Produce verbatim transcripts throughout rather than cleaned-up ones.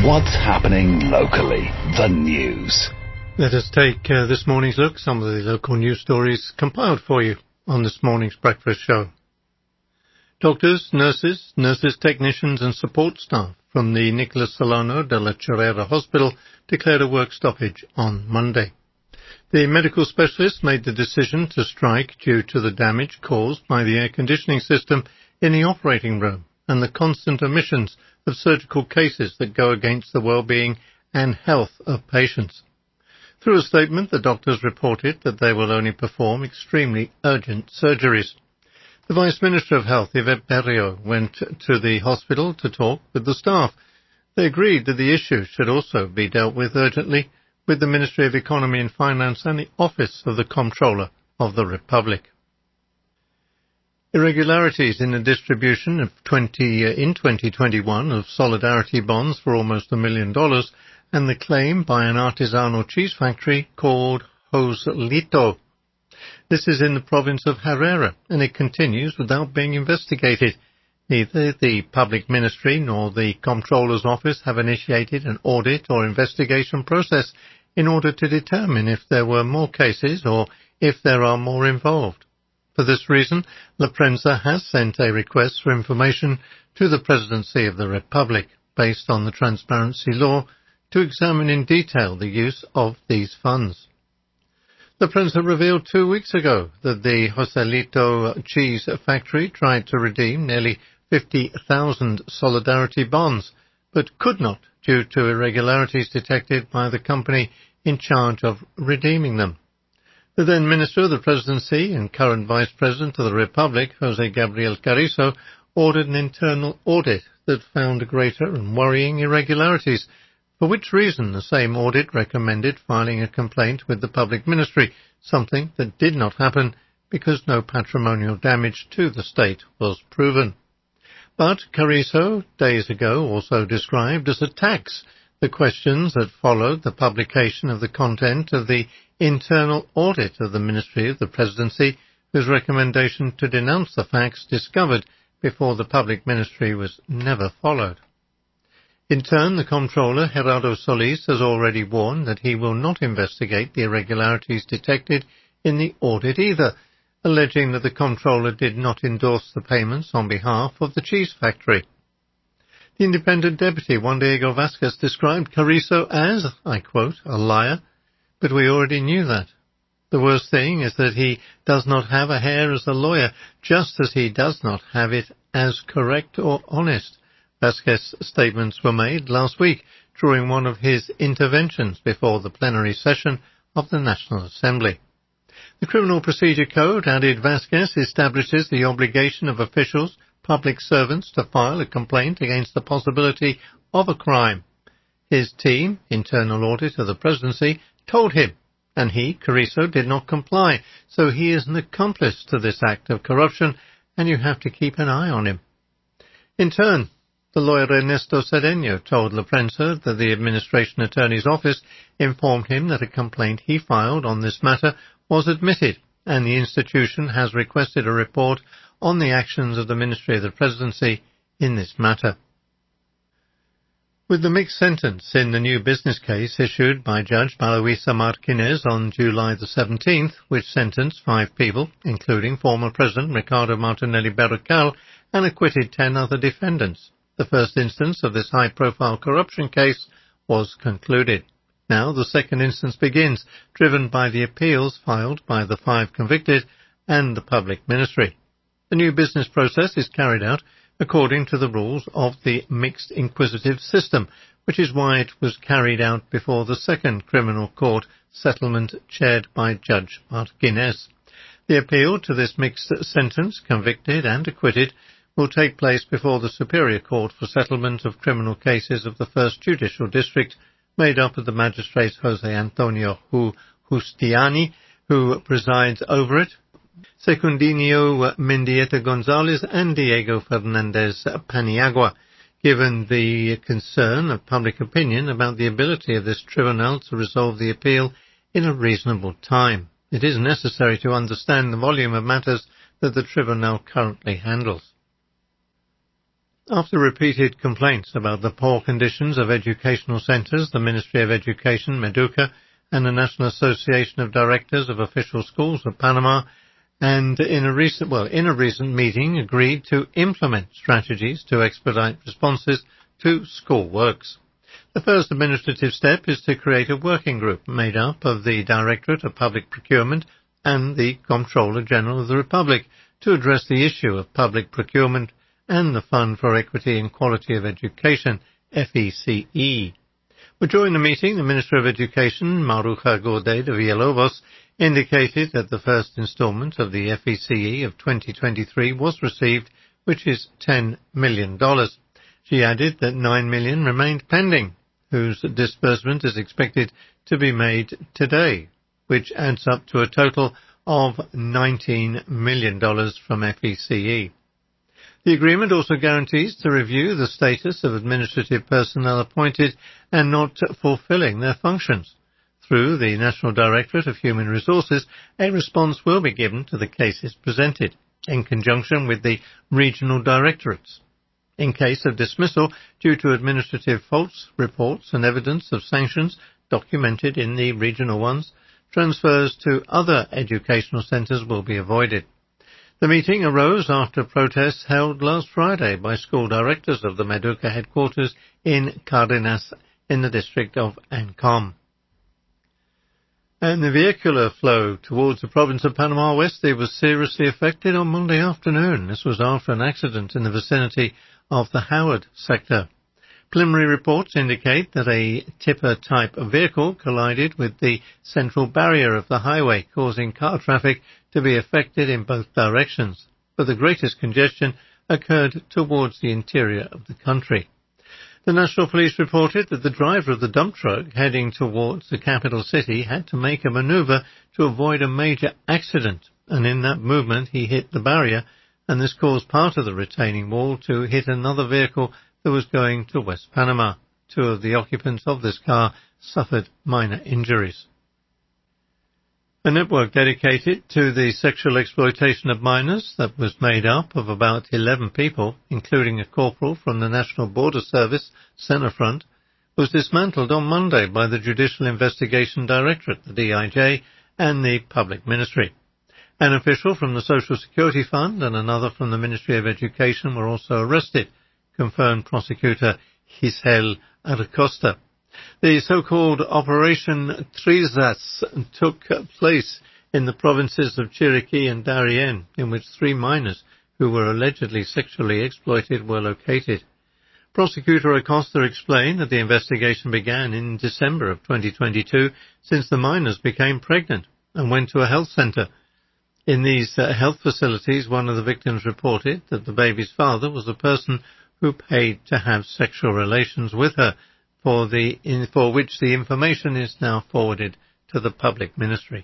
What's happening locally? The news. Let us take uh, this morning's look, some of the local news stories compiled for you on this morning's breakfast show. Doctors, nurses, nurses, technicians and support staff from the Nicolas Solano de la Chorrera Hospital declared a work stoppage on Monday. The medical specialists made the decision to strike due to the damage caused by the air conditioning system in the operating room and the constant emissions of surgical cases that go against the well-being and health of patients. Through a statement, the doctors reported that they will only perform extremely urgent surgeries. The Vice Minister of Health, Yvette Berriot, went to the hospital to talk with the staff. They agreed that the issue should also be dealt with urgently with the Ministry of Economy and Finance and the Office of the Comptroller of the Republic. Irregularities in the distribution of twenty uh, in twenty twenty-one of solidarity bonds for almost a million dollars and the claim by an artisanal cheese factory called Joselito. This is in the province of Herrera, and it continues without being investigated. Neither the Public Ministry nor the Comptroller's Office have initiated an audit or investigation process in order to determine if there were more cases or if there are more involved. For this reason, La Prensa has sent a request for information to the Presidency of the Republic, based on the transparency law, to examine in detail the use of these funds. La Prensa revealed two weeks ago that the Joselito cheese factory tried to redeem nearly fifty thousand solidarity bonds, but could not due to irregularities detected by the company in charge of redeeming them. The then Minister of the Presidency and current Vice President of the Republic, José Gabriel Carrizo, ordered an internal audit that found greater and worrying irregularities, for which reason the same audit recommended filing a complaint with the Public Ministry, something that did not happen because no patrimonial damage to the state was proven. But Carrizo, days ago, also described as a tax the questions that followed the publication of the content of the internal audit of the Ministry of the Presidency, whose recommendation to denounce the facts discovered before the Public Ministry was never followed. In turn, the Comptroller, Gerardo Solis, has already warned that he will not investigate the irregularities detected in the audit either, alleging that the Comptroller did not endorse the payments on behalf of the cheese factory. The Independent Deputy, Juan Diego Vasquez, described Carrizo as, I quote, a liar, but we already knew that. The worst thing is that he does not have a hair as a lawyer, just as he does not have it as correct or honest. Vasquez's statements were made last week during one of his interventions before the plenary session of the National Assembly. The Criminal Procedure Code, added Vasquez, establishes the obligation of officials, public servants, to file a complaint against the possibility of a crime. His team, Internal Audit of the Presidency, told him, and he, Carrizo, did not comply, so he is an accomplice to this act of corruption, and you have to keep an eye on him. In turn, the lawyer Ernesto Cedeño told La Prensa that the Administration Attorney's Office informed him that a complaint he filed on this matter was admitted, and the institution has requested a report on the actions of the Ministry of the Presidency in this matter. With the mixed sentence in the new business case issued by Judge Baloisa Martinez on July the seventeenth, which sentenced five people, including former President Ricardo Martinelli Berrocal, and acquitted ten other defendants, the first instance of this high-profile corruption case was concluded. Now the second instance begins, driven by the appeals filed by the five convicted and the Public Ministry. The new business process is carried out according to the rules of the mixed inquisitive system, which is why it was carried out before the second criminal court settlement chaired by Judge Martinez. The appeal to this mixed sentence, convicted and acquitted, will take place before the Superior Court for Settlement of Criminal Cases of the First Judicial District, made up of the magistrates José Antonio Justiani, who presides over it, Secundinio Mendieta González and Diego Fernández Paniagua, given the concern of public opinion about the ability of this tribunal to resolve the appeal in a reasonable time. It is necessary to understand the volume of matters that the tribunal currently handles. After repeated complaints about the poor conditions of educational centres, the Ministry of Education, Meduca, and the National Association of Directors of Official Schools of Panama, and in a recent, well, in a recent meeting agreed to implement strategies to expedite responses to school works. The first administrative step is to create a working group made up of the Directorate of Public Procurement and the Comptroller General of the Republic to address the issue of public procurement and the Fund for Equity and Quality of Education, F E C E. But during the meeting, the Minister of Education, Maruja Gorde de Villalobos, indicated that the first instalment of the F E C E of twenty twenty-three was received, which is ten million dollars. She added that nine million dollars remained pending, whose disbursement is expected to be made today, which adds up to a total of nineteen million dollars from F E C E. The agreement also guarantees to review the status of administrative personnel appointed and not fulfilling their functions. Through the National Directorate of Human Resources, a response will be given to the cases presented, in conjunction with the regional directorates. In case of dismissal due to administrative faults, reports and evidence of sanctions documented in the regional ones, transfers to other educational centres will be avoided. The meeting arose after protests held last Friday by school directors of the Meduca headquarters in Cardenas in the district of Ancon. And the vehicular flow towards the province of Panama Oeste was seriously affected on Monday afternoon. This was after an accident in the vicinity of the Howard sector. Preliminary reports indicate that a tipper-type vehicle collided with the central barrier of the highway, causing car traffic to be affected in both directions, but the greatest congestion occurred towards the interior of the country. The National Police reported that the driver of the dump truck heading towards the capital city had to make a manoeuvre to avoid a major accident, and in that movement he hit the barrier, and this caused part of the retaining wall to hit another vehicle that was going to West Panama. Two of the occupants of this car suffered minor injuries. A network dedicated to the sexual exploitation of minors that was made up of about eleven people, including a corporal from the National Border Service, Centrefront, was dismantled on Monday by the Judicial Investigation Directorate, the D I J, and the Public Ministry. An official from the Social Security Fund and another from the Ministry of Education were also arrested, confirmed prosecutor Giselle Acosta. The so-called Operation Trizas took place in the provinces of Chiriquí and Darien, in which three minors who were allegedly sexually exploited were located. Prosecutor Acosta explained that the investigation began in December of twenty twenty-two, since the minors became pregnant and went to a health centre. In these uh, health facilities, one of the victims reported that the baby's father was the person who paid to have sexual relations with her, for the in, for which the information is now forwarded to the Public Ministry.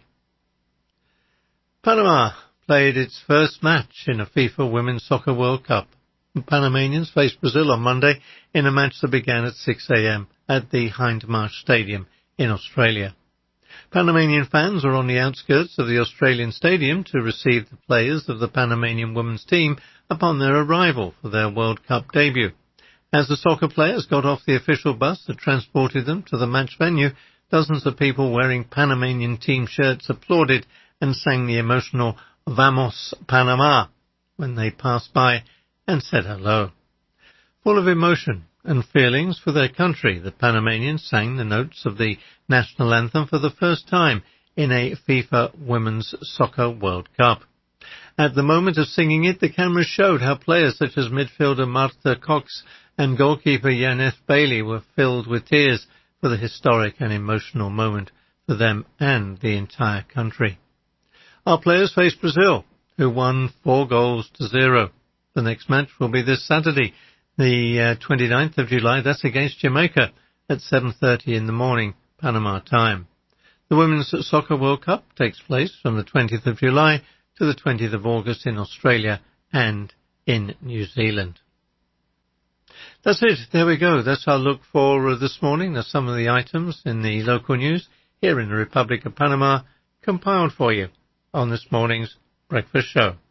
Panama played its first match in a FIFA Women's Soccer World Cup. The Panamanians faced Brazil on Monday in a match that began at six a.m. at the Hindmarsh Stadium in Australia. Panamanian fans were on the outskirts of the Australian stadium to receive the players of the Panamanian women's team upon their arrival for their World Cup debut. As the soccer players got off the official bus that transported them to the match venue, dozens of people wearing Panamanian team shirts applauded and sang the emotional Vamos Panama when they passed by and said hello. Full of emotion and feelings for their country, the Panamanians sang the notes of the national anthem for the first time in a FIFA Women's Soccer World Cup. At the moment of singing it, the cameras showed how players such as midfielder Martha Cox and goalkeeper Yaneth Bailey were filled with tears for the historic and emotional moment for them and the entire country. Our players faced Brazil, who won four goals to zero. The next match will be this Saturday, the uh, twenty-ninth of July. That's against Jamaica at seven thirty in the morning, Panama time. The Women's Soccer World Cup takes place from the twentieth of July to the twentieth of August in Australia and in New Zealand. That's it. There we go. That's our look for uh, this morning. That's some of the items in the local news here in the Republic of Panama compiled for you on this morning's Breakfast Show.